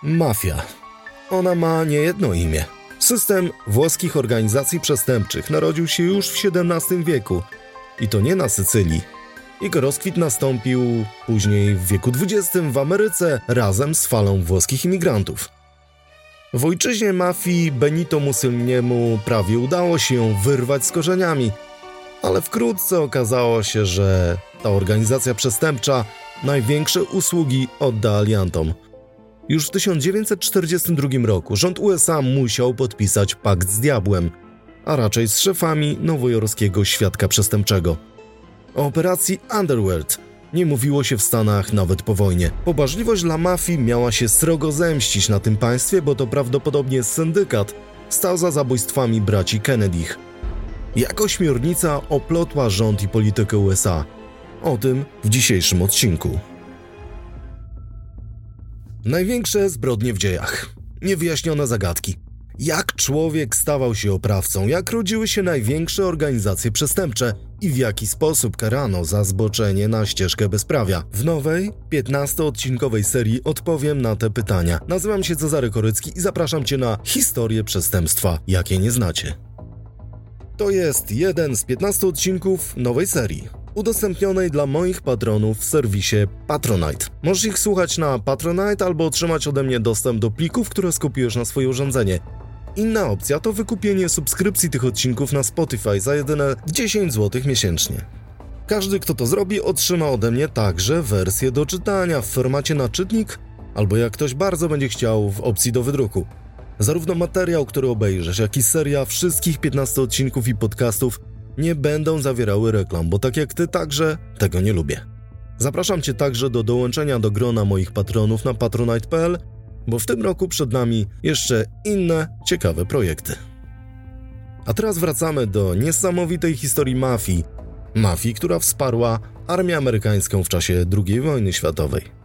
Mafia. Ona ma niejedno imię. System włoskich organizacji przestępczych narodził się już w XVII wieku. I to nie na Sycylii. Jego rozkwit nastąpił później w wieku XX w Ameryce razem z falą włoskich imigrantów. W ojczyźnie mafii Benito Mussoliniemu prawie udało się ją wyrwać z korzeniami, ale wkrótce okazało się, że ta organizacja przestępcza największe usługi odda aliantom. Już w 1942 roku rząd USA musiał podpisać pakt z diabłem, a raczej z szefami nowojorskiego świadka przestępczego. O operacji Underworld nie mówiło się w Stanach nawet po wojnie. Pobażliwość dla mafii miała się srogo zemścić na tym państwie, bo to prawdopodobnie syndykat stał za zabójstwami braci Kennedych. Jak ośmiornica oplotła rząd i politykę USA? O tym w dzisiejszym odcinku. Największe zbrodnie w dziejach. Niewyjaśnione zagadki. Jak człowiek stawał się oprawcą? Jak rodziły się największe organizacje przestępcze? I w jaki sposób karano za zboczenie na ścieżkę bezprawia? W nowej, 15-odcinkowej serii odpowiem na te pytania. Nazywam się Cezary Korycki i zapraszam Cię na historię przestępstwa, jakie nie znacie. To jest jeden z 15 odcinków nowej serii, udostępnionej dla moich patronów w serwisie Patronite. Możesz ich słuchać na Patronite albo otrzymać ode mnie dostęp do plików, które skopiujesz na swoje urządzenie. Inna opcja to wykupienie subskrypcji tych odcinków na Spotify za jedyne 10 zł miesięcznie. Każdy, kto to zrobi, otrzyma ode mnie także wersję do czytania w formacie na czytnik, albo jak ktoś bardzo będzie chciał, w opcji do wydruku. Zarówno materiał, który obejrzysz, jak i seria wszystkich 15 odcinków i podcastów nie będą zawierały reklam, bo tak jak ty także tego nie lubię. Zapraszam Cię także do dołączenia do grona moich patronów na patronite.pl, bo w tym roku przed nami jeszcze inne ciekawe projekty. A teraz wracamy do niesamowitej historii mafii. Mafii, która wsparła armię amerykańską w czasie II wojny światowej.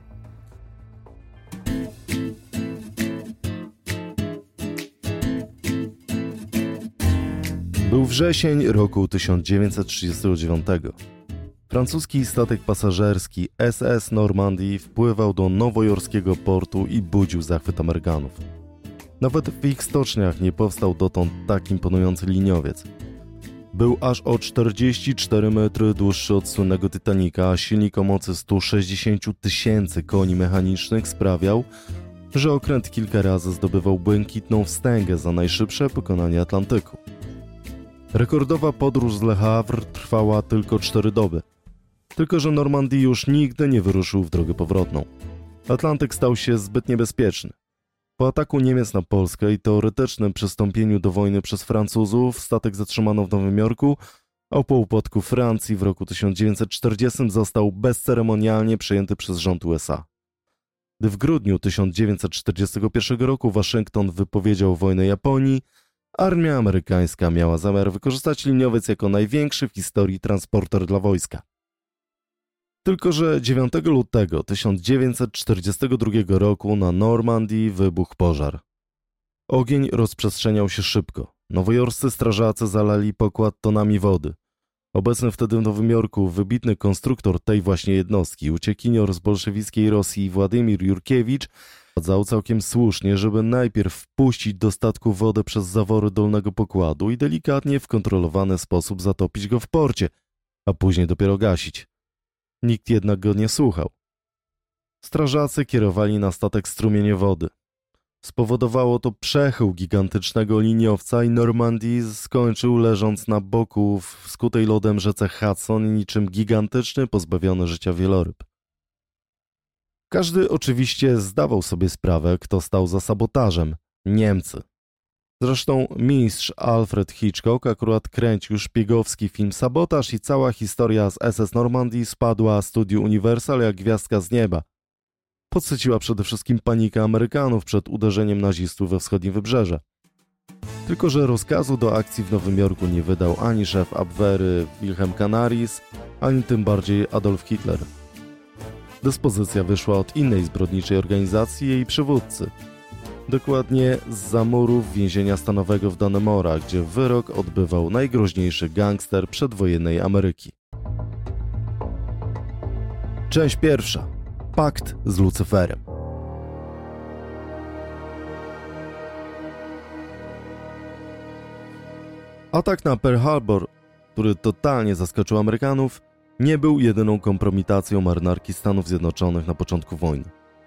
Był wrzesień roku 1939. Francuski statek pasażerski SS Normandie wpływał do nowojorskiego portu i budził zachwyt Amerykanów. Nawet w ich stoczniach nie powstał dotąd tak imponujący liniowiec. Był aż o 44 metry dłuższy od słynnego Titanica, a silnik o mocy 160 000 koni mechanicznych sprawiał, że okręt kilka razy zdobywał błękitną wstęgę za najszybsze pokonanie Atlantyku. Rekordowa podróż z Le Havre trwała tylko 4 doby. Tylko że Normandii już nigdy nie wyruszył w drogę powrotną. Atlantyk stał się zbyt niebezpieczny. Po ataku Niemiec na Polskę i teoretycznym przystąpieniu do wojny przez Francuzów statek zatrzymano w Nowym Jorku, a po upadku Francji w roku 1940 został bezceremonialnie przejęty przez rząd USA. Gdy w grudniu 1941 roku Waszyngton wypowiedział wojnę Japonii, armia amerykańska miała zamiar wykorzystać liniowiec jako największy w historii transporter dla wojska. Tylko że 9 lutego 1942 roku na Normandii wybuchł pożar. Ogień rozprzestrzeniał się szybko. Nowojorscy strażacy zalali pokład tonami wody. Obecny wtedy w Nowym Jorku wybitny konstruktor tej właśnie jednostki, uciekinior z bolszewickiej Rosji Władimir Jurkiewicz, stwierdzał całkiem słusznie, żeby najpierw wpuścić do statku wodę przez zawory dolnego pokładu i delikatnie w kontrolowany sposób zatopić go w porcie, a później dopiero gasić. Nikt jednak go nie słuchał. Strażacy kierowali na statek strumienie wody. Spowodowało to przechył gigantycznego liniowca i Normandii skończył leżąc na boku w skutej lodem rzece Hudson niczym gigantyczny, pozbawiony życia wieloryb. Każdy oczywiście zdawał sobie sprawę, kto stał za sabotażem – Niemcy. Zresztą mistrz Alfred Hitchcock akurat kręcił szpiegowski film Sabotaż i cała historia z SS Normandii spadła studiu Universal jak gwiazdka z nieba. Podsyciła przede wszystkim panikę Amerykanów przed uderzeniem nazistów we wschodnie wybrzeże. Tylko że rozkazu do akcji w Nowym Jorku nie wydał ani szef Abwehry Wilhelm Canaris, ani tym bardziej Adolf Hitler. Dyspozycja wyszła od innej zbrodniczej organizacji i jej przywódcy. Dokładnie zza murów więzienia stanowego w Dannemora, gdzie wyrok odbywał najgroźniejszy gangster przedwojennej Ameryki. Część pierwsza. Pakt z Lucyferem. Atak na Pearl Harbor, który totalnie zaskoczył Amerykanów, nie był jedyną kompromitacją marynarki Stanów Zjednoczonych na początku wojny.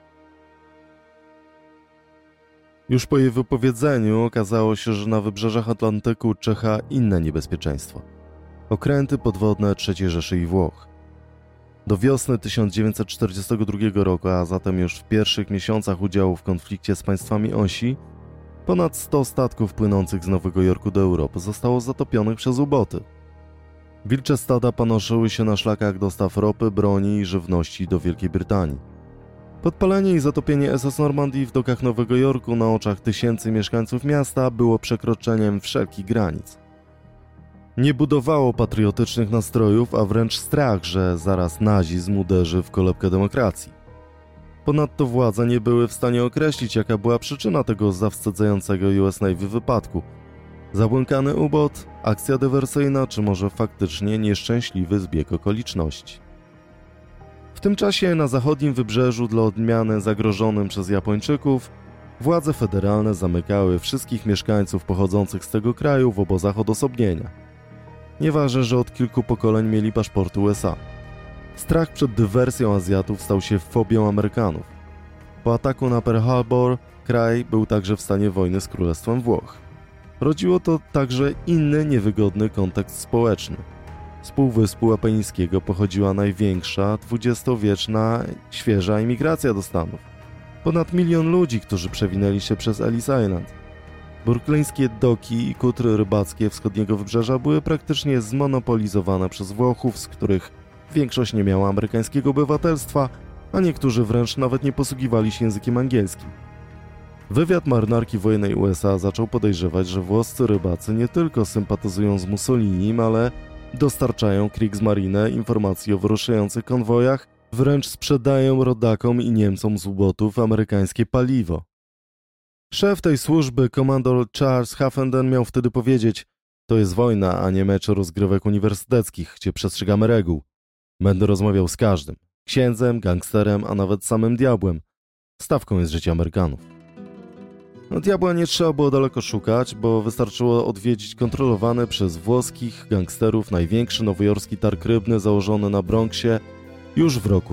Już po jej wypowiedzeniu okazało się, że na wybrzeżach Atlantyku czyha inne niebezpieczeństwo. Okręty podwodne III Rzeszy i Włoch. Do wiosny 1942 roku, a zatem już w pierwszych miesiącach udziału w konflikcie z państwami osi, ponad 100 statków płynących z Nowego Jorku do Europy zostało zatopionych przez uboty. Wilcze stada panoszyły się na szlakach dostaw ropy, broni i żywności do Wielkiej Brytanii. Podpalenie i zatopienie SS Normandii w dokach Nowego Jorku na oczach tysięcy mieszkańców miasta było przekroczeniem wszelkich granic. Nie budowało patriotycznych nastrojów, a wręcz strach, że zaraz nazizm uderzy w kolebkę demokracji. Ponadto władze nie były w stanie określić, jaka była przyczyna tego zawstydzającego US Navy wypadku. Zabłąkany ubot, akcja dywersyjna, czy może faktycznie nieszczęśliwy zbieg okoliczności. W tym czasie na zachodnim wybrzeżu, dla odmiany zagrożonym przez Japończyków, władze federalne zamykały wszystkich mieszkańców pochodzących z tego kraju w obozach odosobnienia. Nieważne, że od kilku pokoleń mieli paszporty USA. Strach przed dywersją Azjatów stał się fobią Amerykanów. Po ataku na Pearl Harbor kraj był także w stanie wojny z Królestwem Włoch. Rodziło to także inny niewygodny kontekst społeczny. Z Półwyspu Apenińskiego pochodziła największa, dwudziestowieczna, świeża imigracja do Stanów. Ponad 1 milion ludzi, którzy przewinęli się przez Ellis Island. Brooklyńskie doki i kutry rybackie wschodniego wybrzeża były praktycznie zmonopolizowane przez Włochów, z których większość nie miała amerykańskiego obywatelstwa, a niektórzy wręcz nawet nie posługiwali się językiem angielskim. Wywiad marynarki wojennej USA zaczął podejrzewać, że włoscy rybacy nie tylko sympatyzują z Mussolinim, ale dostarczają Kriegsmarine informacji o wyruszających konwojach, wręcz sprzedają rodakom i Niemcom z ubotów amerykańskie paliwo. Szef tej służby, komandor Charles Huffenden, miał wtedy powiedzieć: to jest wojna, a nie mecz rozgrywek uniwersyteckich, gdzie przestrzegamy reguł. Będę rozmawiał z każdym. Księdzem, gangsterem, a nawet samym diabłem. Stawką jest życie Amerykanów. Diabła nie trzeba było daleko szukać, bo wystarczyło odwiedzić kontrolowany przez włoskich gangsterów największy nowojorski targ rybny założony na Bronxie już w roku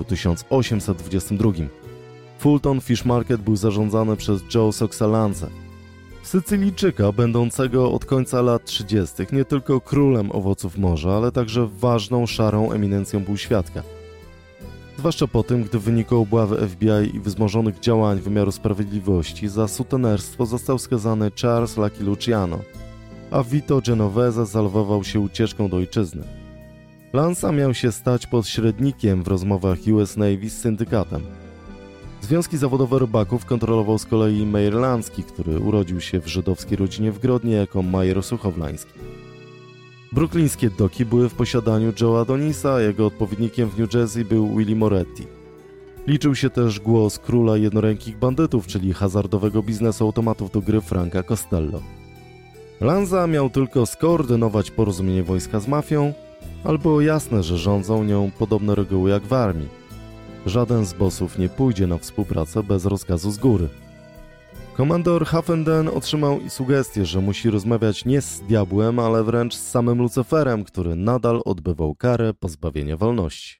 1822. Fulton Fish Market był zarządzany przez Joe Soxalanza, Sycylijczyka będącego od końca lat 30. nie tylko królem owoców morza, ale także ważną, szarą eminencją półświadka. Zwłaszcza po tym, gdy w wyniku obławy FBI i wzmożonych działań wymiaru sprawiedliwości za sutenerstwo został skazany Charles Lucky Luciano, a Vito Genovese zalwował się ucieczką do ojczyzny. Lanza miał się stać pośrednikiem w rozmowach US Navy z syndykatem. Związki zawodowe rybaków kontrolował z kolei Meyer Lansky, który urodził się w żydowskiej rodzinie w Grodnie jako Majer Suchowlański. Brooklyńskie doki były w posiadaniu Joe'a Donisa, a jego odpowiednikiem w New Jersey był Willie Moretti. Liczył się też głos króla jednorękich bandytów, czyli hazardowego biznesu automatów do gry Franka Costello. Lanza miał tylko skoordynować porozumienie wojska z mafią, ale było jasne, że rządzą nią podobne reguły jak w armii. Żaden z bossów nie pójdzie na współpracę bez rozkazu z góry. Komandor Huffenden otrzymał sugestię, że musi rozmawiać nie z diabłem, ale wręcz z samym Lucyferem, który nadal odbywał karę pozbawienia wolności.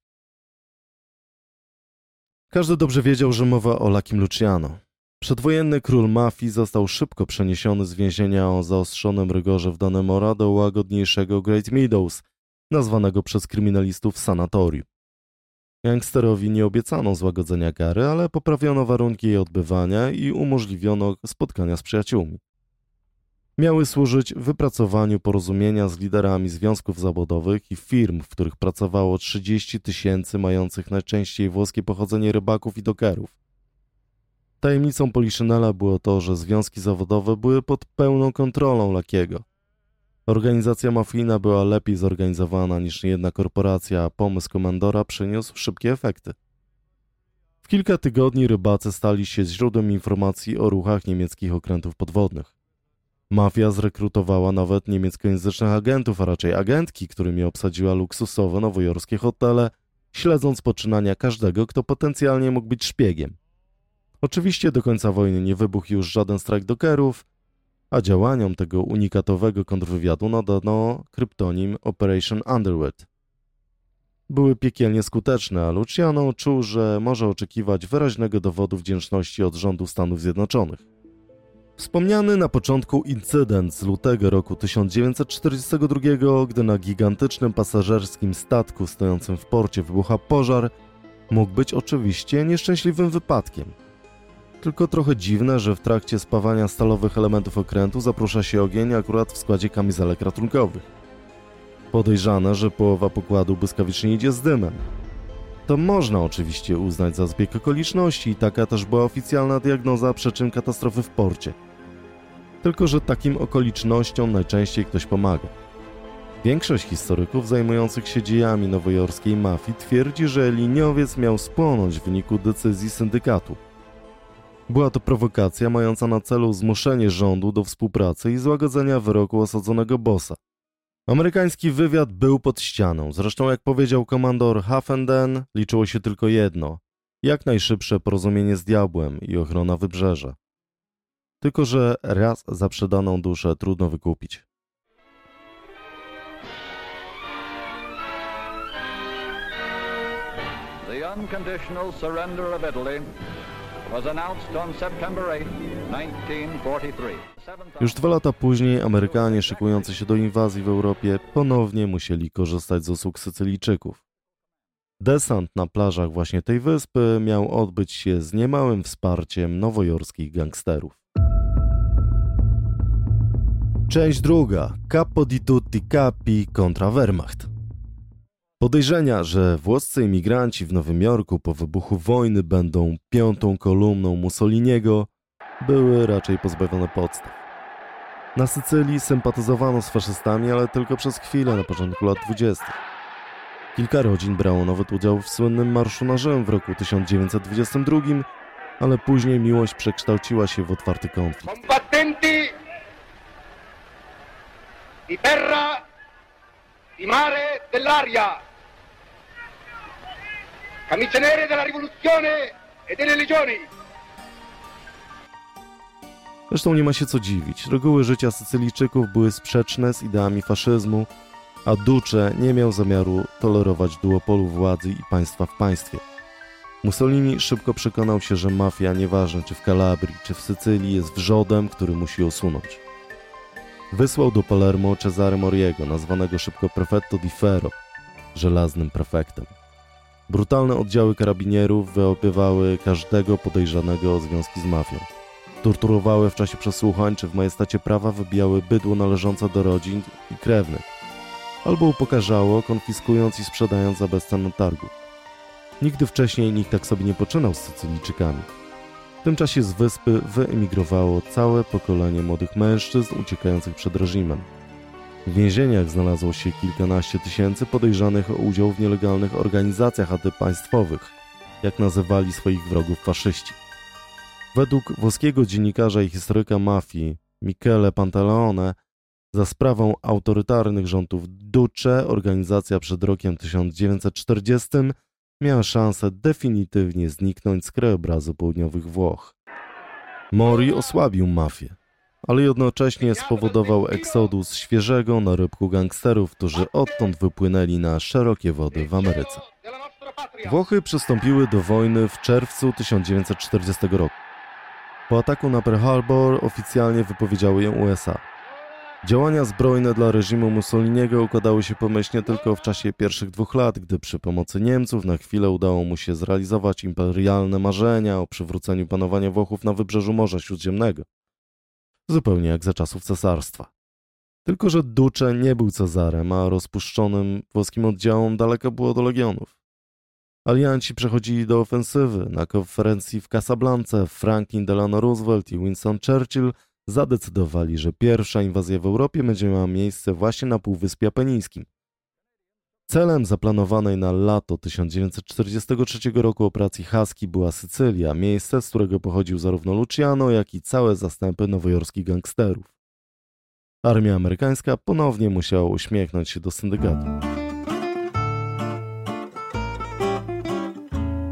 Każdy dobrze wiedział, że mowa o Luckim Luciano. Przedwojenny król mafii został szybko przeniesiony z więzienia o zaostrzonym rygorze w Dannemora do łagodniejszego Great Meadows, nazwanego przez kryminalistów sanatorium. Gangsterowi nie obiecano złagodzenia kary, ale poprawiono warunki jej odbywania i umożliwiono spotkania z przyjaciółmi. Miały służyć wypracowaniu porozumienia z liderami związków zawodowych i firm, w których pracowało 30 000 mających najczęściej włoskie pochodzenie rybaków i dokerów. Tajemnicą Poliszynela było to, że związki zawodowe były pod pełną kontrolą Luckiego. Organizacja mafijna była lepiej zorganizowana niż jedna korporacja, a pomysł komandora przyniósł szybkie efekty. W kilka tygodni rybacy stali się źródłem informacji o ruchach niemieckich okrętów podwodnych. Mafia zrekrutowała nawet niemieckojęzycznych agentów, a raczej agentki, którymi obsadziła luksusowe nowojorskie hotele, śledząc poczynania każdego, kto potencjalnie mógł być szpiegiem. Oczywiście do końca wojny nie wybuchł już żaden strajk dokerów, a działaniom tego unikatowego kontrwywiadu nadano kryptonim Operation Underwood. Były piekielnie skuteczne, a Luciano czuł, że może oczekiwać wyraźnego dowodu wdzięczności od rządu Stanów Zjednoczonych. Wspomniany na początku incydent z lutego roku 1942, gdy na gigantycznym pasażerskim statku stojącym w porcie wybucha pożar, mógł być oczywiście nieszczęśliwym wypadkiem. Tylko trochę dziwne, że w trakcie spawania stalowych elementów okrętu zaprusza się ogień akurat w składzie kamizelek ratunkowych. Podejrzane, że połowa pokładu błyskawicznie idzie z dymem. To można oczywiście uznać za zbieg okoliczności i taka też była oficjalna diagnoza przyczyn katastrofy w porcie. Tylko że takim okolicznościom najczęściej ktoś pomaga. Większość historyków zajmujących się dziejami nowojorskiej mafii twierdzi, że liniowiec miał spłonąć w wyniku decyzji syndykatu. Była to prowokacja mająca na celu zmuszenie rządu do współpracy i złagodzenia wyroku osadzonego bossa. Amerykański wywiad był pod ścianą, zresztą jak powiedział komandor Huffenden, liczyło się tylko jedno: jak najszybsze porozumienie z diabłem i ochrona wybrzeża. Tylko że raz zaprzedaną duszę trudno wykupić. The unconditional surrender of Italy was announced on September 8, 1943. Już 2 lata później Amerykanie szykujący się do inwazji w Europie ponownie musieli korzystać z usług Sycylijczyków. Desant na plażach właśnie tej wyspy miał odbyć się z niemałym wsparciem nowojorskich gangsterów. Część druga. Capo di tutti capi kontra Wehrmacht. Podejrzenia, że włoscy imigranci w Nowym Jorku po wybuchu wojny będą 5. kolumną Mussoliniego, były raczej pozbawione podstaw. Na Sycylii sympatyzowano z faszystami, ale tylko przez chwilę na początku lat 20. Kilka rodzin brało nawet udział w słynnym Marszu na Rzym w roku 1922, ale później miłość przekształciła się w otwarty konflikt. Combattenti di terra, di mare, dell'aria, camicie nere della rivoluzione e delle legioni. Zresztą nie ma się co dziwić. Reguły życia Sycylijczyków były sprzeczne z ideami faszyzmu, a Duce nie miał zamiaru tolerować duopolu władzy i państwa w państwie. Mussolini szybko przekonał się, że mafia, nieważne czy w Kalabrii, czy w Sycylii, jest wrzodem, który musi usunąć. Wysłał do Palermo Cesare Moriego, nazwanego szybko prefetto di Ferro, żelaznym prefektem. Brutalne oddziały karabinierów wyłapywały każdego podejrzanego o związki z mafią. Torturowały w czasie przesłuchań, czy w majestacie prawa wybijały bydło należące do rodzin i krewnych, albo upokarzało, konfiskując i sprzedając za bezcen na targu. Nigdy wcześniej nikt tak sobie nie poczynał z Sycylijczykami. W tym czasie z wyspy wyemigrowało całe pokolenie młodych mężczyzn uciekających przed reżimem. W więzieniach znalazło się kilkanaście tysięcy podejrzanych o udział w nielegalnych organizacjach antypaństwowych, jak nazywali swoich wrogów faszyści. Według włoskiego dziennikarza i historyka mafii Michele Pantaleone, za sprawą autorytarnych rządów Duce organizacja przed rokiem 1940 miała szansę definitywnie zniknąć z krajobrazu południowych Włoch. Mori osłabił mafię, ale jednocześnie spowodował eksodus świeżego narybku gangsterów, którzy odtąd wypłynęli na szerokie wody w Ameryce. Włochy przystąpiły do wojny w czerwcu 1940 roku. Po ataku na Pearl Harbor oficjalnie wypowiedziały ją USA. Działania zbrojne dla reżimu Mussoliniego układały się pomyślnie tylko w czasie pierwszych 2 lat, gdy przy pomocy Niemców na chwilę udało mu się zrealizować imperialne marzenia o przywróceniu panowania Włochów na wybrzeżu Morza Śródziemnego. Zupełnie jak za czasów cesarstwa. Tylko że Duce nie był Cezarem, a rozpuszczonym włoskim oddziałom daleko było do legionów. Alianci przechodzili do ofensywy. Na konferencji w Casablance Franklin Delano Roosevelt i Winston Churchill zadecydowali, że pierwsza inwazja w Europie będzie miała miejsce właśnie na Półwyspie Apenińskim. Celem zaplanowanej na lato 1943 roku operacji Husky była Sycylia, miejsce, z którego pochodził zarówno Luciano, jak i całe zastępy nowojorskich gangsterów. Armia amerykańska ponownie musiała uśmiechnąć się do syndykatu.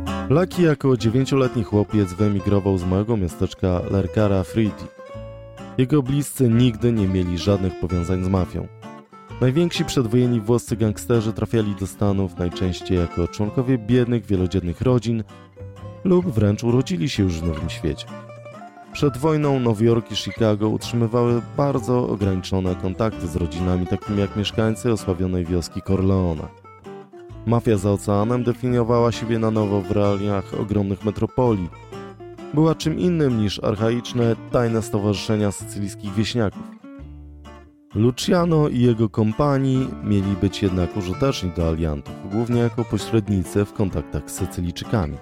Lucky jako 9-letni chłopiec wyemigrował z małego miasteczka Lercara Friuli. Jego bliscy nigdy nie mieli żadnych powiązań z mafią. Najwięksi przedwojenni włoscy gangsterzy trafiali do Stanów najczęściej jako członkowie biednych, wielodzietnych rodzin lub wręcz urodzili się już w Nowym Świecie. Przed wojną Nowy Jork i Chicago utrzymywały bardzo ograniczone kontakty z rodzinami takimi jak mieszkańcy osławionej wioski Corleone. Mafia za oceanem definiowała siebie na nowo w realiach ogromnych metropolii. Była czym innym niż archaiczne, tajne stowarzyszenia sycylijskich wieśniaków. Luciano i jego kompanii mieli być jednak użyteczni do aliantów, głównie jako pośrednicy w kontaktach z Sycylijczykami.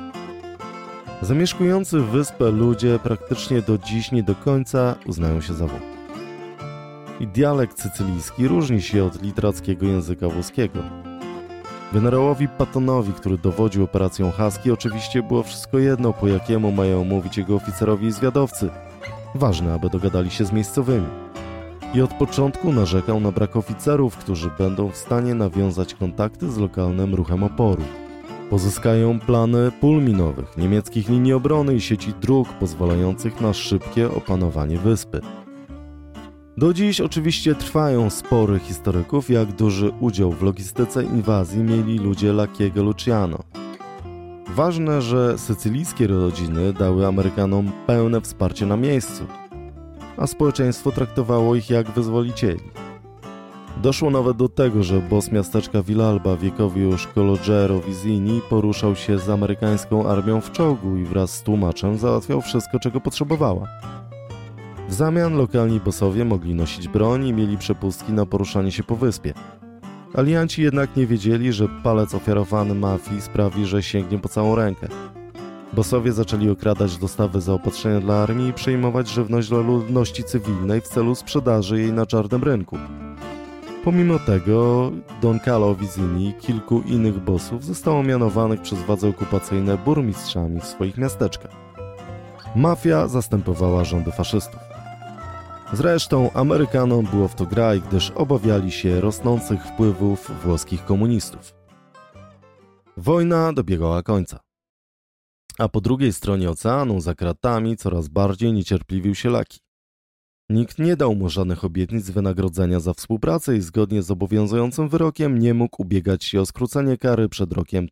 Zamieszkujący wyspę ludzie praktycznie do dziś nie do końca uznają się za Włoch. I dialekt sycylijski różni się od literackiego języka włoskiego. Generałowi Pattonowi, który dowodził operacją Husky, oczywiście było wszystko jedno, po jakiemu mają mówić jego oficerowie i zwiadowcy. Ważne, aby dogadali się z miejscowymi. I od początku narzekał na brak oficerów, którzy będą w stanie nawiązać kontakty z lokalnym ruchem oporu. Pozyskają plany pól minowych, niemieckich linii obrony i sieci dróg pozwalających na szybkie opanowanie wyspy. Do dziś oczywiście trwają spory historyków, jak duży udział w logistyce inwazji mieli ludzie Lucchiego Luciano. Ważne, że sycylijskie rodziny dały Amerykanom pełne wsparcie na miejscu, a społeczeństwo traktowało ich jak wyzwolicieli. Doszło nawet do tego, że boss miasteczka Villalba, wiekowy już Calogero Vizzini, poruszał się z amerykańską armią w czołgu i wraz z tłumaczem załatwiał wszystko, czego potrzebowała. W zamian lokalni bossowie mogli nosić broń i mieli przepustki na poruszanie się po wyspie. Alianci jednak nie wiedzieli, że palec ofiarowany mafii sprawi, że sięgnie po całą rękę. Bossowie zaczęli okradać dostawy zaopatrzenia dla armii i przejmować żywność dla ludności cywilnej w celu sprzedaży jej na czarnym rynku. Pomimo tego Don Carlo Vizzini i kilku innych bossów zostało mianowanych przez władze okupacyjne burmistrzami w swoich miasteczkach. Mafia zastępowała rządy faszystów. Zresztą Amerykanom było w to graj, gdyż obawiali się rosnących wpływów włoskich komunistów. Wojna dobiegała końca. A po drugiej stronie oceanu, za kratami, coraz bardziej niecierpliwił się Lucky. Nikt nie dał mu żadnych obietnic wynagrodzenia za współpracę i zgodnie z obowiązującym wyrokiem nie mógł ubiegać się o skrócenie kary przed rokiem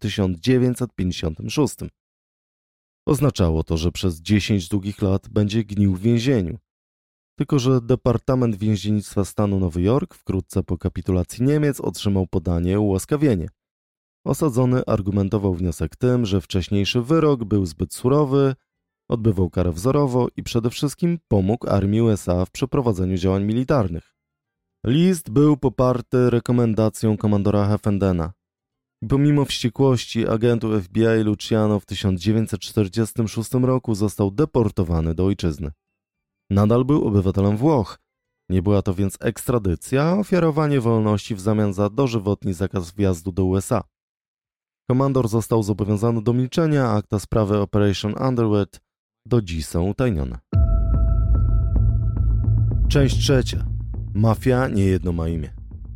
1956. Oznaczało to, że przez 10 długich lat będzie gnił w więzieniu. Tylko że Departament Więziennictwa Stanu Nowy Jork wkrótce po kapitulacji Niemiec otrzymał podanie ułaskawienie. Osadzony argumentował wniosek tym, że wcześniejszy wyrok był zbyt surowy, odbywał karę wzorowo i przede wszystkim pomógł armii USA w przeprowadzeniu działań militarnych. List był poparty rekomendacją komandora Heffendena. Pomimo wściekłości agentu FBI Luciano w 1946 roku został deportowany do ojczyzny. Nadal był obywatelem Włoch. Nie była to więc ekstradycja, a ofiarowanie wolności w zamian za dożywotni zakaz wjazdu do USA. Komandor został zobowiązany do milczenia, a akta sprawy Operation Underwood do dziś są utajnione. Część trzecia. Mafia niejedno ma imię.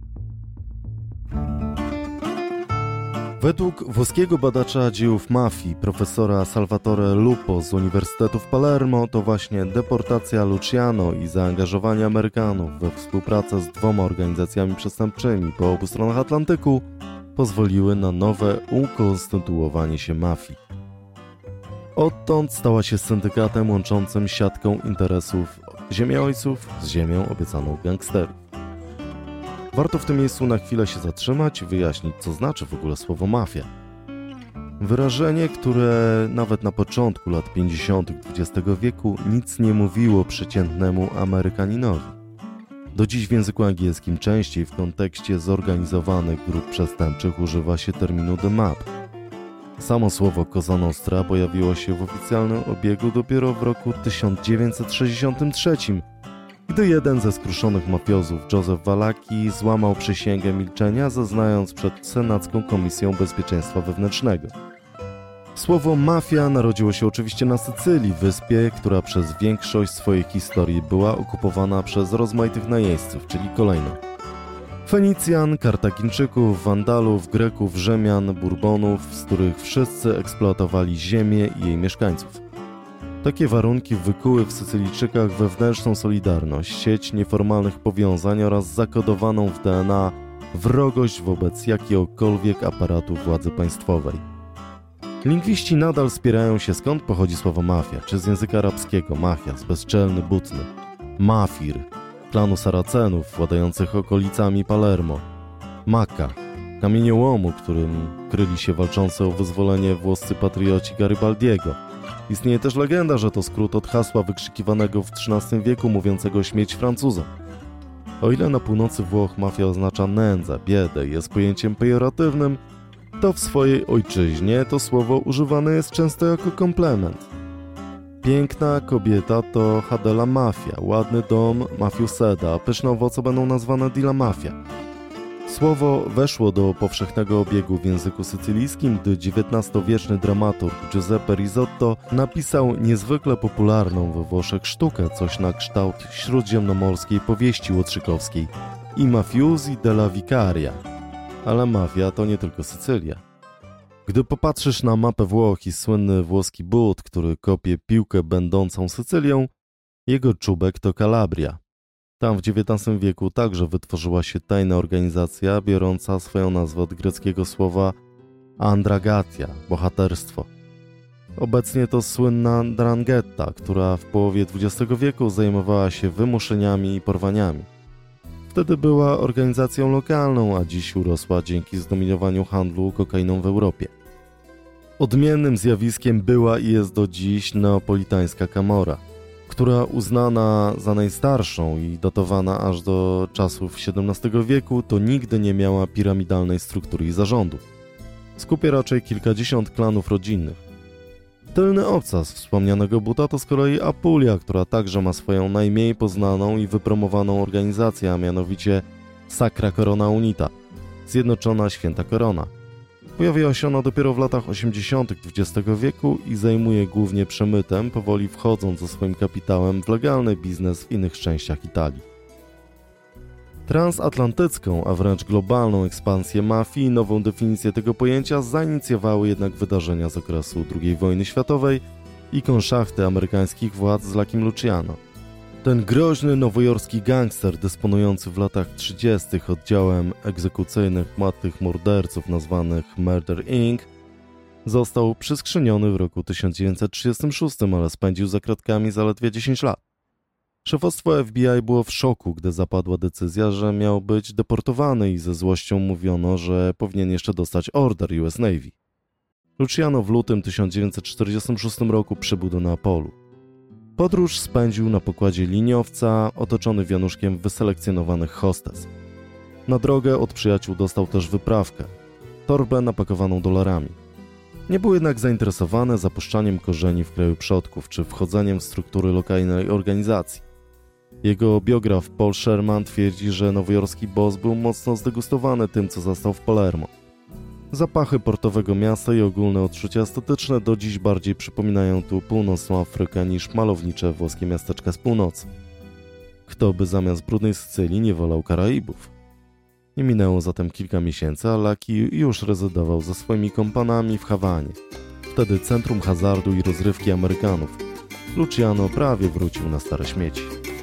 Według włoskiego badacza dziejów mafii, profesora Salvatore Lupo z Uniwersytetu w Palermo, to właśnie deportacja Luciano i zaangażowanie Amerykanów we współpracę z dwoma organizacjami przestępczymi po obu stronach Atlantyku pozwoliły na nowe ukonstytuowanie się mafii. Odtąd stała się syndykatem łączącym siatką interesów ziemię ojców z ziemią obiecaną gangsterów. Warto w tym miejscu na chwilę się zatrzymać i wyjaśnić, co znaczy w ogóle słowo mafia. Wyrażenie, które nawet na początku lat 50. XX wieku nic nie mówiło przeciętnemu Amerykaninowi. Do dziś w języku angielskim częściej w kontekście zorganizowanych grup przestępczych używa się terminu The Mob. Samo słowo Cosa Nostra pojawiło się w oficjalnym obiegu dopiero w roku 1963, gdy jeden ze skruszonych mafiozów, Joseph Valacchi, złamał przysięgę milczenia, zeznając przed Senacką Komisją Bezpieczeństwa Wewnętrznego. Słowo mafia narodziło się oczywiście na Sycylii, wyspie, która przez większość swojej historii była okupowana przez rozmaitych najeźdźców, czyli kolejno Fenicjan, Kartagińczyków, Wandalów, Greków, Rzymian, Burbonów, z których wszyscy eksploatowali ziemię i jej mieszkańców. Takie warunki wykuły w Sycylijczykach wewnętrzną solidarność, sieć nieformalnych powiązań oraz zakodowaną w DNA wrogość wobec jakiegokolwiek aparatu władzy państwowej. Lingwiści nadal spierają się, skąd pochodzi słowo mafia, czy z języka arabskiego mafias, bezczelny, butny, mafir, klanu Saracenów władających okolicami Palermo, Maka, kamieniołomu, którym kryli się walczący o wyzwolenie włoscy patrioci Garibaldiego. Istnieje też legenda, że to skrót od hasła wykrzykiwanego w XIII wieku mówiącego śmierć Francuzom. O ile na północy Włoch mafia oznacza nędzę, biedę i jest pojęciem pejoratywnym, to w swojej ojczyźnie to słowo używane jest często jako komplement. Piękna kobieta to Hadela Mafia, ładny dom Mafiuseda, a pyszne owoce będą nazwane Dilla Mafia. Słowo weszło do powszechnego obiegu w języku sycylijskim, gdy XIX-wieczny dramaturg Giuseppe Risotto napisał niezwykle popularną we Włoszech sztukę, coś na kształt śródziemnomorskiej powieści łotrzykowskiej I Mafiosi della Vicaria. Ale mafia to nie tylko Sycylia. Gdy popatrzysz na mapę Włoch i słynny włoski but, który kopie piłkę będącą Sycylią, jego czubek to Kalabria. Tam w XIX wieku także wytworzyła się tajna organizacja biorąca swoją nazwę od greckiego słowa andragatia, bohaterstwo. Obecnie to słynna 'ndrangheta, która w połowie XX wieku zajmowała się wymuszeniami i porwaniami. Wtedy była organizacją lokalną, a dziś urosła dzięki zdominowaniu handlu kokainą w Europie. Odmiennym zjawiskiem była i jest do dziś neapolitańska Camorra, która uznana za najstarszą i datowana aż do czasów XVII wieku, to nigdy nie miała piramidalnej struktury i zarządu. Skupia raczej kilkadziesiąt klanów rodzinnych. Tylny obcas wspomnianego buta to z kolei Apulia, która także ma swoją najmniej poznaną i wypromowaną organizację, a mianowicie Sacra Corona Unita, Zjednoczona Święta Korona. Pojawiła się ona dopiero w latach 80. XX wieku i zajmuje głównie przemytem, powoli wchodząc ze swoim kapitałem w legalny biznes w innych częściach Italii. Transatlantycką, a wręcz globalną ekspansję mafii i nową definicję tego pojęcia zainicjowały jednak wydarzenia z okresu II wojny światowej i konszachty amerykańskich władz z Luckim Luciano. Ten groźny nowojorski gangster dysponujący w latach 30. oddziałem egzekucyjnych młodych morderców nazwanych Murder Inc. został przyskrzyniony w roku 1936, ale spędził za kratkami zaledwie 10 lat. Szefostwo FBI było w szoku, gdy zapadła decyzja, że miał być deportowany i ze złością mówiono, że powinien jeszcze dostać order US Navy. Luciano w lutym 1946 roku przybył do Neapolu. Podróż spędził na pokładzie liniowca, otoczony wianuszkiem wyselekcjonowanych hostes. Na drogę od przyjaciół dostał też wyprawkę, torbę napakowaną dolarami. Nie był jednak zainteresowany zapuszczaniem korzeni w kraju przodków czy wchodzeniem w struktury lokalnej organizacji. Jego biograf Paul Sherman twierdzi, że nowojorski boss był mocno zdegustowany tym, co zastał w Palermo. Zapachy portowego miasta i ogólne odczucia estetyczne do dziś bardziej przypominają tu północną Afrykę niż malownicze włoskie miasteczka z północy. Kto by zamiast brudnej Sycylii nie wolał Karaibów? Nie minęło zatem kilka miesięcy, a Lucky już rezydował ze swoimi kompanami w Hawanie. Wtedy centrum hazardu i rozrywki Amerykanów. Luciano prawie wrócił na stare śmieci.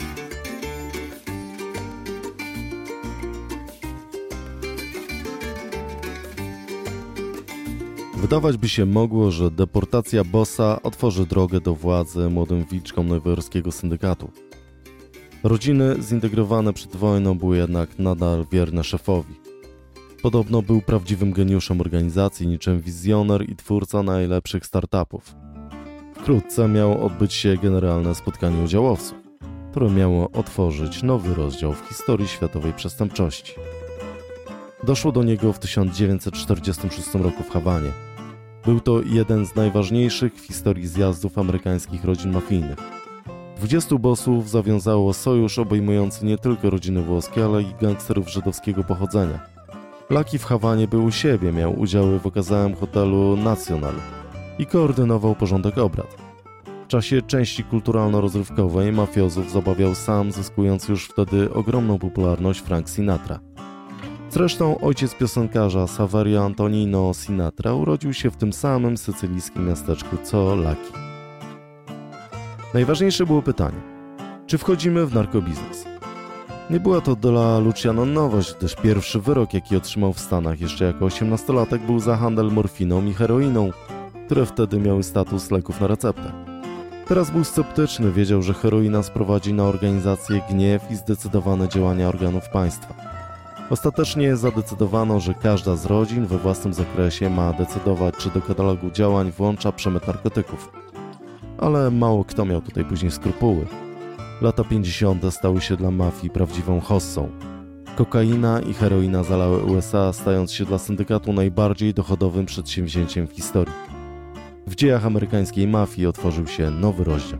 Wydawać by się mogło, że deportacja bossa otworzy drogę do władzy młodym wilczkom nowojorskiego syndykatu. Rodziny zintegrowane przed wojną były jednak nadal wierne szefowi. Podobno był prawdziwym geniuszem organizacji, niczym wizjoner i twórca najlepszych startupów. Wkrótce miało odbyć się generalne spotkanie udziałowców, które miało otworzyć nowy rozdział w historii światowej przestępczości. Doszło do niego w 1946 roku w Hawanie. Był to jeden z najważniejszych w historii zjazdów amerykańskich rodzin mafijnych. 20 bossów zawiązało sojusz obejmujący nie tylko rodziny włoskie, ale i gangsterów żydowskiego pochodzenia. Lucky w Hawanie był u siebie, miał udziały w okazałym hotelu Nacional i koordynował porządek obrad. W czasie części kulturalno-rozrywkowej mafiozów zabawiał sam, zyskując już wtedy ogromną popularność Frank Sinatra. Zresztą ojciec piosenkarza Saverio Antonino Sinatra urodził się w tym samym sycylijskim miasteczku co Lucky. Najważniejsze było pytanie, czy wchodzimy w narkobiznes? Nie była to dla Luciano nowość, gdyż pierwszy wyrok, jaki otrzymał w Stanach jeszcze jako 18-latek, był za handel morfiną i heroiną, które wtedy miały status leków na receptę. Teraz był sceptyczny, wiedział, że heroina sprowadzi na organizację gniew i zdecydowane działania organów państwa. Ostatecznie zadecydowano, że każda z rodzin we własnym zakresie ma decydować, czy do katalogu działań włącza przemyt narkotyków. Ale mało kto miał tutaj później skrupuły. Lata 50. stały się dla mafii prawdziwą hossą. Kokaina i heroina zalały USA, stając się dla syndykatu najbardziej dochodowym przedsięwzięciem w historii. W dziejach amerykańskiej mafii otworzył się nowy rozdział.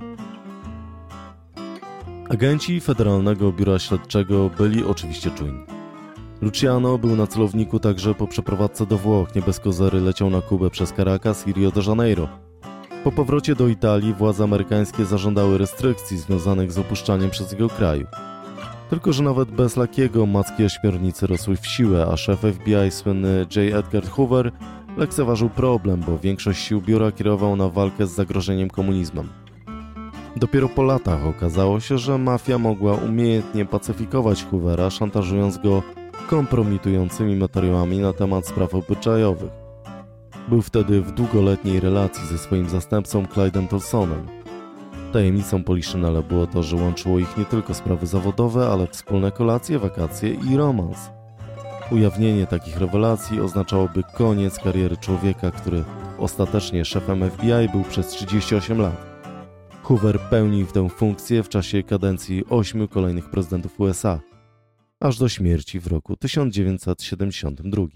Agenci Federalnego Biura Śledczego byli oczywiście czujni. Luciano był na celowniku także po przeprowadzce do Włoch. Nie bez kozery leciał na Kubę przez Caracas i Rio de Janeiro. Po powrocie do Italii władze amerykańskie zażądały restrykcji związanych z opuszczaniem przez jego kraju. Tylko że nawet bez Lakiego macki ośmiornicy rosły w siłę, a szef FBI słynny J. Edgar Hoover lekceważył problem, bo większość sił biura kierował na walkę z zagrożeniem komunizmem. Dopiero po latach okazało się, że mafia mogła umiejętnie pacyfikować Hoovera, szantażując go kompromitującymi materiałami na temat spraw obyczajowych. Był wtedy w długoletniej relacji ze swoim zastępcą Clydem Tolsonem. Tajemnicą Poliszynela było to, że łączyło ich nie tylko sprawy zawodowe, ale wspólne kolacje, wakacje i romans. Ujawnienie takich rewelacji oznaczałoby koniec kariery człowieka, który ostatecznie szefem FBI był przez 38 lat. Hoover pełnił tę funkcję w czasie kadencji 8 kolejnych prezydentów USA, aż do śmierci w roku 1972.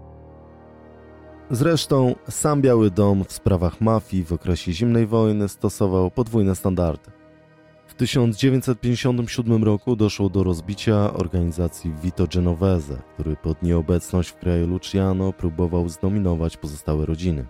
Zresztą sam Biały Dom w sprawach mafii w okresie zimnej wojny stosował podwójne standardy. W 1957 roku doszło do rozbicia organizacji Vito Genovese, który pod nieobecność w kraju Luciano próbował zdominować pozostałe rodziny.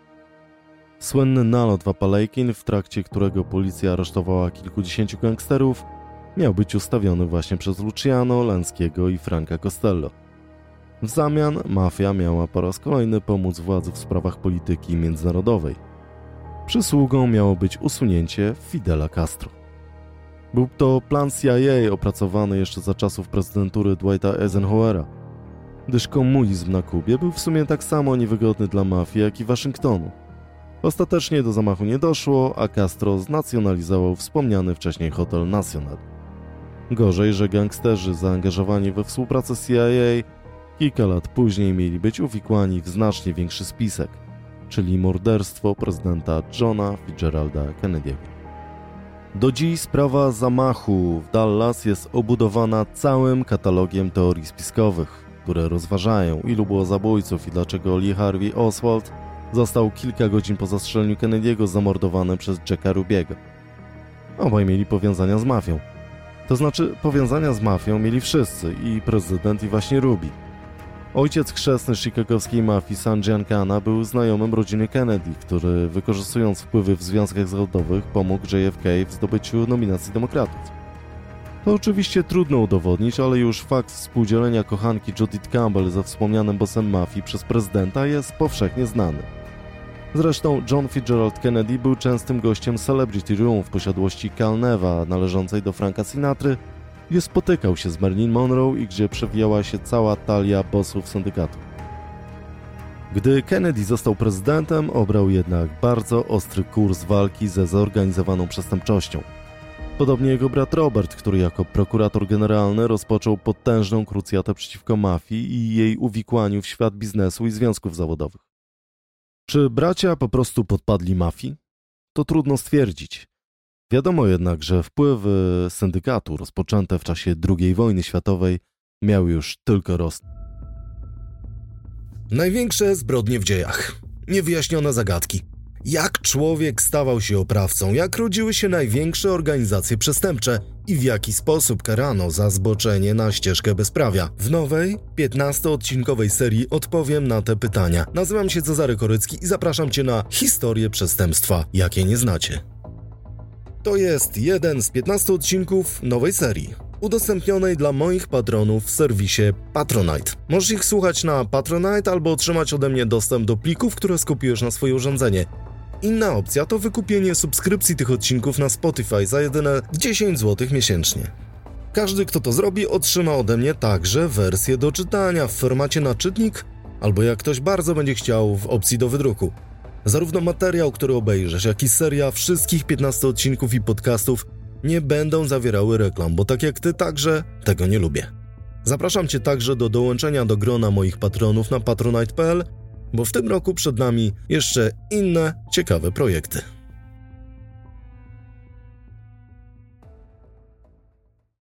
Słynny nalot w Appalachian, w trakcie którego policja aresztowała kilkudziesięciu gangsterów, miał być ustawiony właśnie przez Luciano, Lańskiego i Franka Costello. W zamian mafia miała po raz kolejny pomóc władzy w sprawach polityki międzynarodowej. Przysługą miało być usunięcie Fidela Castro. Był to plan CIA opracowany jeszcze za czasów prezydentury Dwighta Eisenhowera, gdyż komunizm na Kubie był w sumie tak samo niewygodny dla mafii, jak i Waszyngtonu. Ostatecznie do zamachu nie doszło, a Castro znacjonalizował wspomniany wcześniej hotel Nacional. Gorzej, że gangsterzy zaangażowani we współpracę CIA kilka lat później mieli być uwikłani w znacznie większy spisek, czyli morderstwo prezydenta Johna Fitzgeralda Kennedy'ego. Do dziś sprawa zamachu w Dallas jest obudowana całym katalogiem teorii spiskowych, które rozważają, ilu było zabójców i dlaczego Lee Harvey Oswald został kilka godzin po zastrzeleniu Kennedy'ego zamordowany przez Jacka Rubiego. Obaj mieli powiązania z mafią. To znaczy, powiązania z mafią mieli wszyscy, i prezydent, i właśnie Ruby. Ojciec chrzestny chicagowskiej mafii San Giancana był znajomym rodziny Kennedy, który wykorzystując wpływy w związkach zawodowych pomógł JFK w zdobyciu nominacji demokratów. To oczywiście trudno udowodnić, ale już fakt współdzielenia kochanki Judith Campbell ze wspomnianym bossem mafii przez prezydenta jest powszechnie znany. Zresztą John Fitzgerald Kennedy był częstym gościem Celebrity Room w posiadłości Cal Neva należącej do Franka Sinatry, gdzie spotykał się z Marilyn Monroe i gdzie przewijała się cała talia bossów syndykatu. Gdy Kennedy został prezydentem, obrał jednak bardzo ostry kurs walki ze zorganizowaną przestępczością. Podobnie jego brat Robert, który jako prokurator generalny rozpoczął potężną krucjatę przeciwko mafii i jej uwikłaniu w świat biznesu i związków zawodowych. Czy bracia po prostu podpadli mafii? To trudno stwierdzić. Wiadomo jednak, że wpływy syndykatu rozpoczęte w czasie II wojny światowej miały już tylko rosnąć. Największe zbrodnie w dziejach. Niewyjaśnione zagadki. Jak człowiek stawał się oprawcą, jak rodziły się największe organizacje przestępcze i w jaki sposób karano za zboczenie na ścieżkę bezprawia. W nowej, 15-odcinkowej serii odpowiem na te pytania. Nazywam się Cezary Korycki i zapraszam Cię na historię przestępstwa, jakie nie znacie. To jest jeden z 15 odcinków nowej serii, udostępnionej dla moich patronów w serwisie Patronite. Możesz ich słuchać na Patronite albo otrzymać ode mnie dostęp do plików, które skopiujesz na swoje urządzenie. Inna opcja to wykupienie subskrypcji tych odcinków na Spotify za jedyne 10 zł miesięcznie. Każdy, kto to zrobi, otrzyma ode mnie także wersję do czytania w formacie na czytnik, albo jak ktoś bardzo będzie chciał, w opcji do wydruku. Zarówno materiał, który obejrzysz, jak i seria wszystkich 15 odcinków i podcastów nie będą zawierały reklam, bo tak jak ty także tego nie lubię. Zapraszam cię także do dołączenia do grona moich patronów na patronite.pl, bo w tym roku przed nami jeszcze inne ciekawe projekty.